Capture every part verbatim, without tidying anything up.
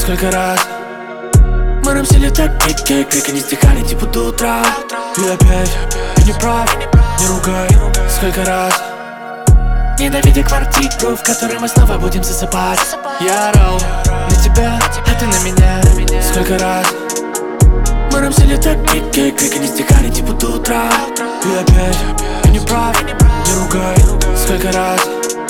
Сколько раз мы рамсили такие, крики не стихали типа до утра. И опять я не прав, не ругай. Сколько раз ненавидя квартиру, в которой мы снова будем засыпать. Я орал на тебя, а ты на меня. Сколько раз мы рамсили такие, крики не стихали типа до утра. И опять я не прав, не ругай. Сколько раз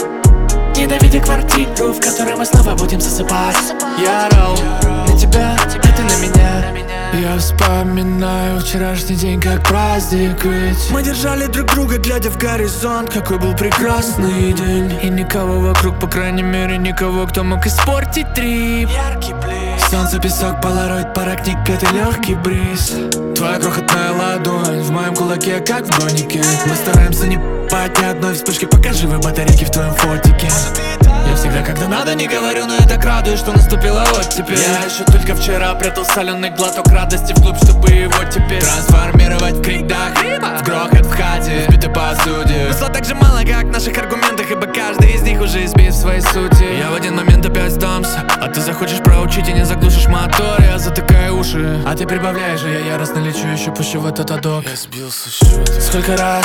ненавидя квартиру, в которой мы снова будем засыпать. Я орал на тебя, а ты на меня. Я вспоминаю вчерашний день как праздник, ведь мы держали друг друга, глядя в горизонт. Какой был прекрасный день. И никого вокруг, по крайней мере, никого, кто мог испортить трип. Яркий близ, солнце, песок, полароид, пара книг, это легкий бриз. Твоя крохотная ладонь в моем кулаке, как в бронике. Мы стараемся не пать ни одной вспышки. Покажи вы батарейки в твоем фотике. Я всегда, когда надо, не говорю, но я так радуюсь, что наступила вот теперь. Я еще только вчера прятал соленый глоток радости вглубь, чтобы его теперь трансформировать в крик до хриба, в грохот в хате, в битой посуде. Смысла так же мало, как в наших аргументах, ибо каждый из них уже избит в своей сути. Я в один момент опять сдамся, а ты захочешь проучить и не заглушишь мотор. Я затыкаю уши, а ты прибавляешь, и я яростно лечу еще пущу в этот адок. Я сбился с счета. Сколько раз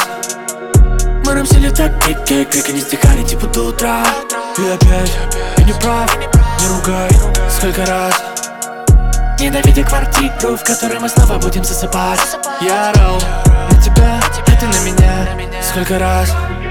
мы рамсили такие, крики не стихали типа до утра. И опять я не прав, не ругай. Сколько раз ненавидя квартиру, в которой мы снова будем засыпать. Я орал на тебя, а ты на меня. Сколько раз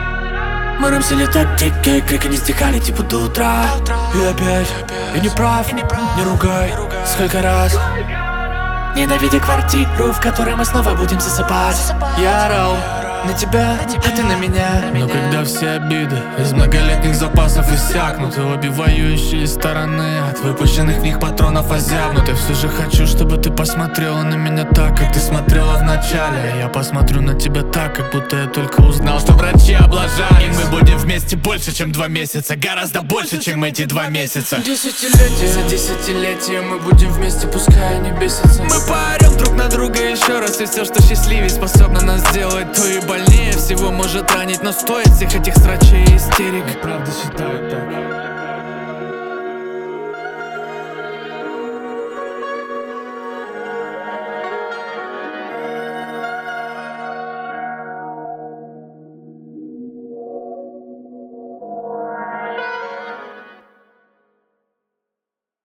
мы рамсили такие, крики не стихали типа до утра. И опять я не прав, не ругай. Сколько раз ненавидя квартиру, в которой мы снова будем засыпать. Я орал на тебя, а ты на меня. Но когда все обиды из многолетних запасов иссякнут, и обе воюющие стороны от выпущенных в них патронов озябнут, я все же хочу, чтобы ты посмотрела на меня так, как ты смотрела в начале. Я посмотрю на тебя так, как будто я только узнал, что врачи облажались. И мы будем вместе больше, чем два месяца, гораздо больше, чем эти два месяца. Десятилетия за десятилетия мы будем вместе, пускай они бесятся. Мы поорем друг на друга еще раз, и все, что счастливее способно нас сделать, то и больнее всего может ранить. Но стоит всех этих срачей и истерик. Я правда считаю так.